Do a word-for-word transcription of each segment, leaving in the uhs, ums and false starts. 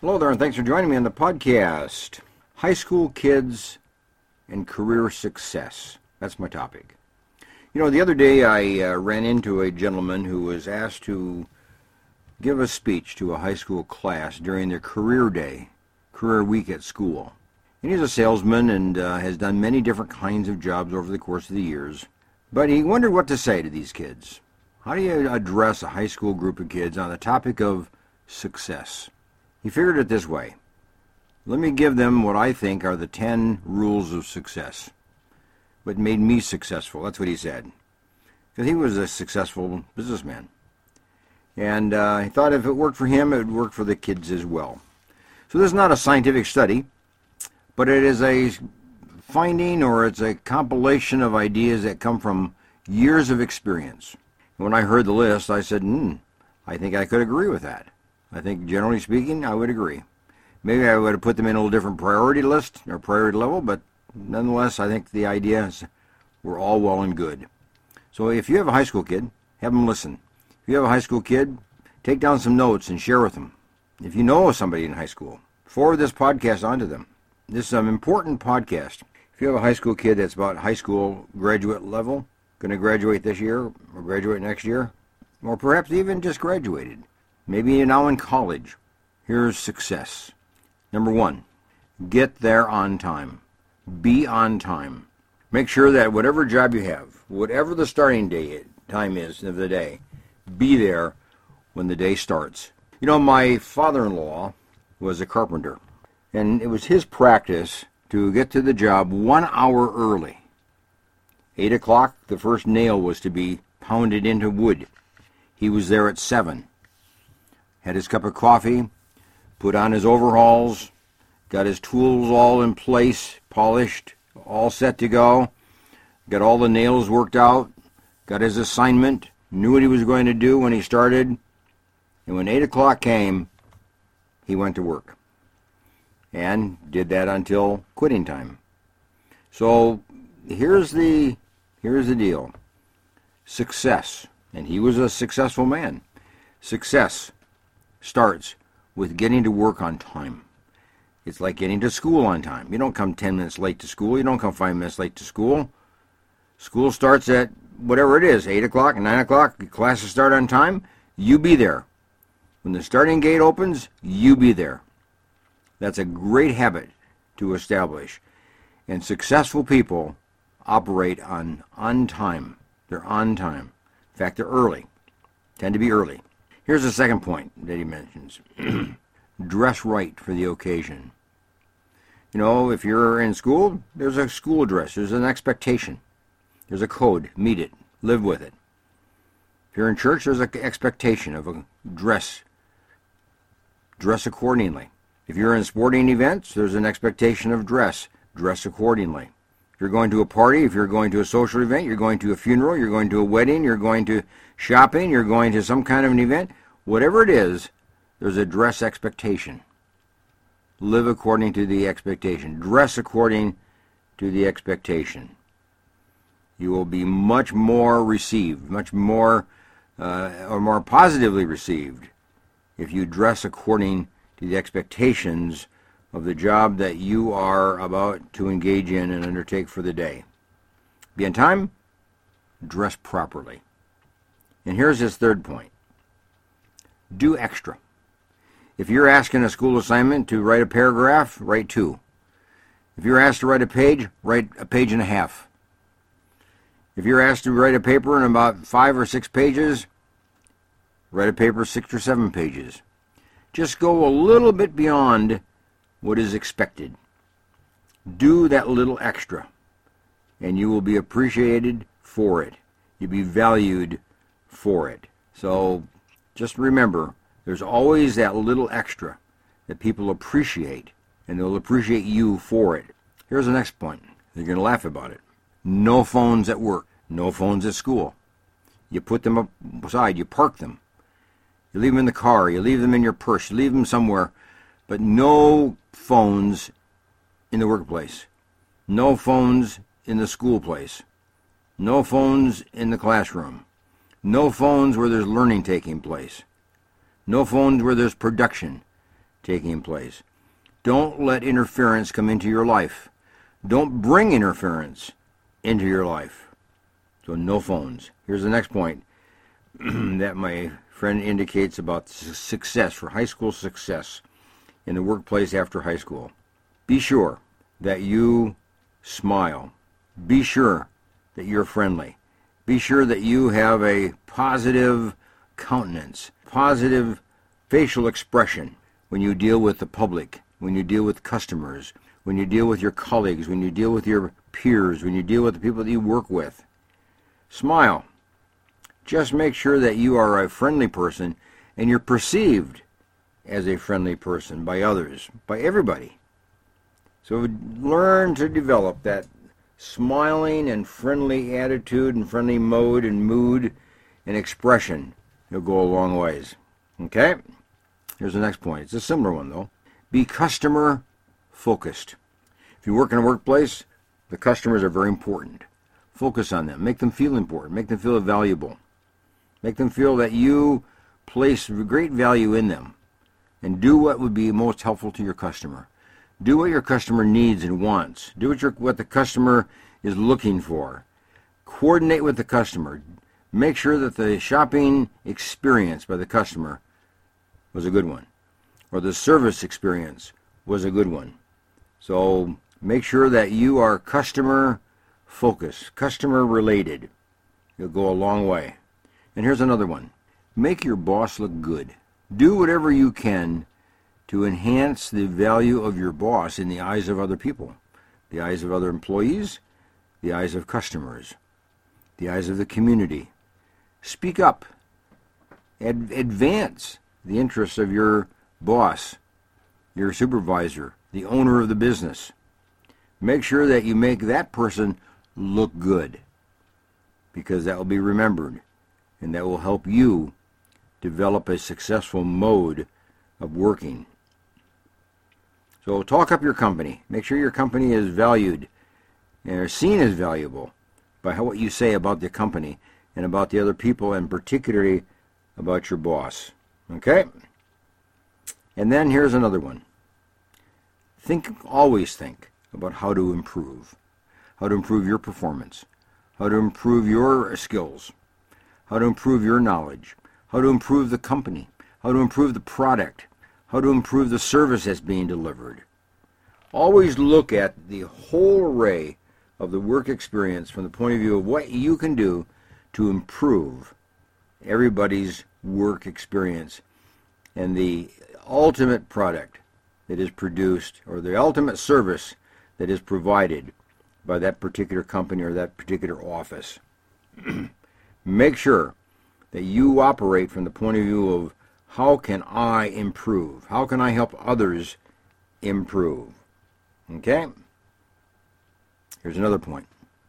Hello there, and thanks for joining me on the podcast. High school kids and career success. That's my topic. You know, the other day I uh, ran into a gentleman who was asked to give a speech to a high school class during their career day, career week at school. And he's a salesman and uh, has done many different kinds of jobs over the course of the years. But he wondered what to say to these kids. How do you address a high school group of kids on the topic of success? He figured it this way. Let me give them what I think are the ten rules of success. What made me successful, that's what he said. Because he was a successful businessman. And uh, he thought if it worked for him, it would work for the kids as well. So this is not a scientific study, but it is a finding or it's a compilation of ideas that come from years of experience. When I heard the list, I said, hmm, I think I could agree with that. I think, generally speaking, I would agree. Maybe I would have put them in a little different priority list or priority level, but nonetheless, I think the ideas were all well and good. So if you have a high school kid, have them listen. If you have a high school kid, take down some notes and share with them. If you know somebody in high school, forward this podcast on to them. This is an important podcast. If you have a high school kid that's about high school graduate level, going to graduate this year or graduate next year, or perhaps even just graduated, maybe you're now in college, here's success. Number one, get there on time. Be on time. Make sure that whatever job you have, whatever the starting day time is of the day, be there when the day starts. You know, my father-in-law was a carpenter, and it was his practice to get to the job one hour early. Eight o'clock, the first nail was to be pounded into wood. He was there at seven. Had his cup of coffee, put on his overalls, got his tools all in place, polished, all set to go, got all the nails worked out, got his assignment, knew what he was going to do when he started, and when eight o'clock came, he went to work and did that until quitting time. So here's the here's the deal. Success, and he was a successful man. Success starts with getting to work on time. It's like getting to school on time. You don't come ten minutes late to school. You don't come five minutes late to school. School starts at whatever it is, eight o'clock, nine o'clock. Classes start on time. You be there. When the starting gate opens, you be there. That's a great habit to establish. And successful people operate on on time. They're on time. In fact, they're early. Tend to be early. Here's the second point that he mentions. Dress right for the occasion. You know, if you're in school, there's a school dress. There's an expectation. There's a code. Meet it. Live with it. If you're in church, there's an expectation of a dress. Dress accordingly. If you're in sporting events, there's an expectation of dress. Dress accordingly. If you're going to a party, if you're going to a social event, you're going to a funeral, you're going to a wedding, you're going to shopping, you're going to some kind of an event, whatever it is, there's a dress expectation. Live according to the expectation. Dress according to the expectation. You will be much more received, much more, uh, or more positively received if you dress according to the expectations of the job that you are about to engage in and undertake for the day. Be on time, dress properly. And here's his third point. Do extra. If you're asking a school assignment to write a paragraph, write two. If you're asked to write a page, write a page and a half. If you're asked to write a paper in about five or six pages, write a paper six or seven pages. Just go a little bit beyond what is expected. Do that little extra, and you will be appreciated for it. You'll be valued for it. So just remember, there's always that little extra that people appreciate, and they'll appreciate you for it. Here's the next point. You're going to laugh about it. No phones at work. No phones at school. You put them aside. You park them. You leave them in the car. You leave them in your purse. You leave them somewhere. But no phones in the workplace. No phones in the school place. No phones in the classroom. No phones where there's learning taking place. No phones where there's production. taking place. Don't let interference come into your life. Don't bring interference into your life. So no phones. Here's the next point that my friend indicates about success, for high school success in the workplace after high school. Be sure that you smile. Be sure that you're friendly. Be sure that you have a positive countenance, positive facial expression when you deal with the public, when you deal with customers, when you deal with your colleagues, when you deal with your peers, when you deal with the people that you work with. Smile. Just make sure that you are a friendly person and you're perceived as a friendly person by others, by everybody. So learn to develop that smiling and friendly attitude and friendly mode and mood and expression. You'll go a long ways. Okay? Here's the next point. It's a similar one, though. Be customer focused. If you work in a workplace, the customers are very important. Focus on them. Make them feel important. Make them feel valuable. Make them feel that you place great value in them. And do what would be most helpful to your customer. Do what your customer needs and wants. Do what, your, what the customer is looking for. Coordinate with the customer. Make sure that the shopping experience by the customer was a good one, or the service experience was a good one. So make sure that you are customer focused, customer related. You'll go a long way. And here's another one. Make your boss look good. Do whatever you can to enhance the value of your boss in the eyes of other people, the eyes of other employees, the eyes of customers, the eyes of the community. Speak up. Ad- advance the interests of your boss, your supervisor, the owner of the business. Make sure that you make that person look good, because that will be remembered, and that will help you develop a successful mode of working. So talk up your company. Make sure your company is valued and seen as valuable by how, what you say about the company and about the other people, and particularly about your boss. Okay? And then here's another one. Think, always think about how to improve. How to improve your performance. How to improve your skills. How to improve your knowledge. How to improve the company. How to improve the product. How to improve the service that's being delivered. Always look at the whole array of the work experience from the point of view of what you can do to improve everybody's work experience and the ultimate product that is produced, or the ultimate service that is provided by that particular company or that particular office. Make sure that you operate from the point of view of, how can I improve? How can I help others improve? Okay? Here's another point.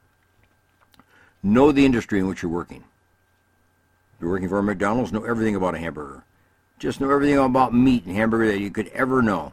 Know the industry in which you're working. If you're working for a McDonald's, know everything about a hamburger. Just know everything about meat and hamburger that you could ever know.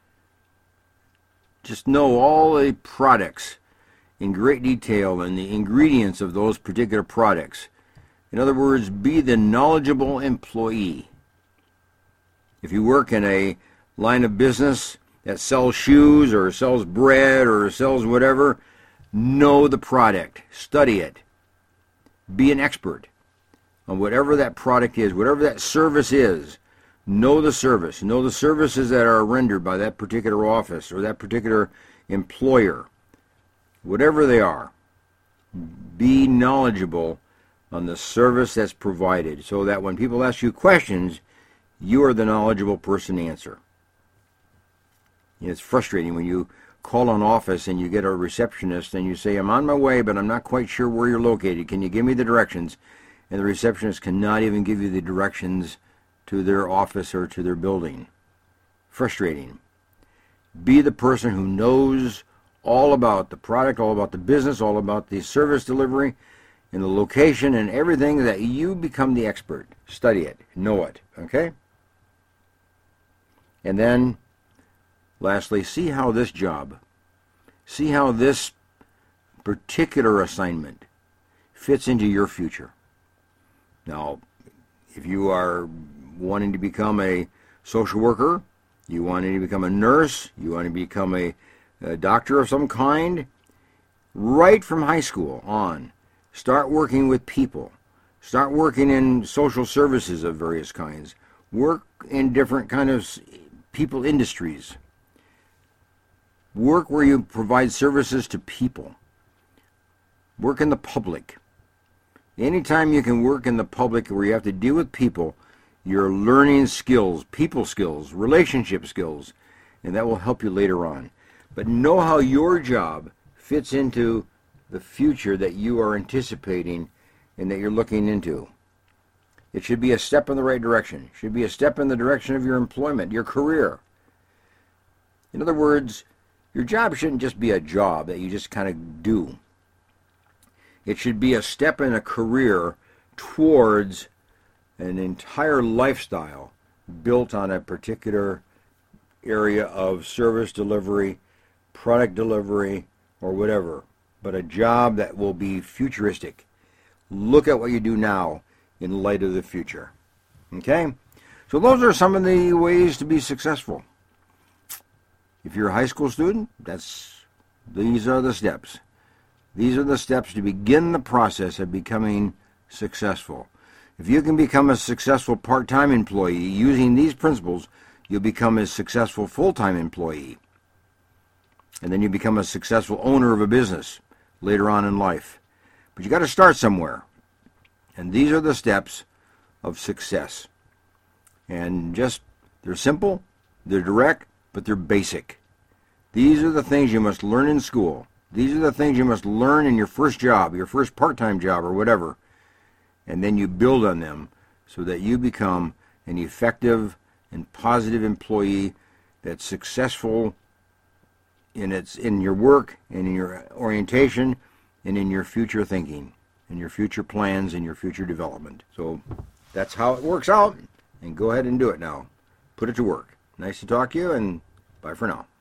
Just know all the products in great detail and the ingredients of those particular products. In other words, be the knowledgeable employee. If you work in a line of business that sells shoes or sells bread or sells whatever, know the product. Study it. Be an expert on whatever that product is, whatever that service is. Know the service. Know the services that are rendered by that particular office or that particular employer. Whatever they are, be knowledgeable on the service that's provided, so that when people ask you questions, you are the knowledgeable person to answer. It's frustrating when you call an office and you get a receptionist and you say, I'm on my way, but I'm not quite sure where you're located. Can you give me the directions? And the receptionist cannot even give you the directions to their office or to their building. Frustrating. Be the person who knows all about the product, all about the business, all about the service delivery, and the location and everything, that you become the expert. Study it. Know it. Okay? And then, lastly, see how this job, see how this particular assignment fits into your future. Now, if you are wanting to become a social worker, You want to become a nurse, you want to become a, a doctor of some kind, right from high school on, start working with people. Start working in social services of various kinds. Work in different kind of people industries. Work where you provide services to people. Work in the public. Anytime you can work in the public where you have to deal with people, you're learning skills, people skills, relationship skills, and that will help you later on. But know how your job fits into the future that you are anticipating and that you're looking into. It should be a step in the right direction. It should be a step in the direction of your employment, your career. In other words, your job shouldn't just be a job that you just kind of do. It should be a step in a career towards an entire lifestyle built on a particular area of service delivery, product delivery, or whatever, but a job that will be futuristic. Look at what you do now in light of the future. Okay? So those are some of the ways to be successful. If you're a high school student, that's these are the steps. These are the steps to begin the process of becoming successful. If you can become a successful part-time employee using these principles, you'll become a successful full-time employee. And then you become a successful owner of a business later on in life. But you got to start somewhere. And these are the steps of success. And just, they're simple, they're direct, but they're basic. These are the things you must learn in school. These are the things you must learn in your first job, your first part-time job or whatever. And then you build on them so that you become an effective and positive employee that's successful in its in your work and in your orientation and in your future thinking, in your future plans and your future development. So that's how it works out, and go ahead and do it now. Put it to work. Nice to talk to you, and bye for now.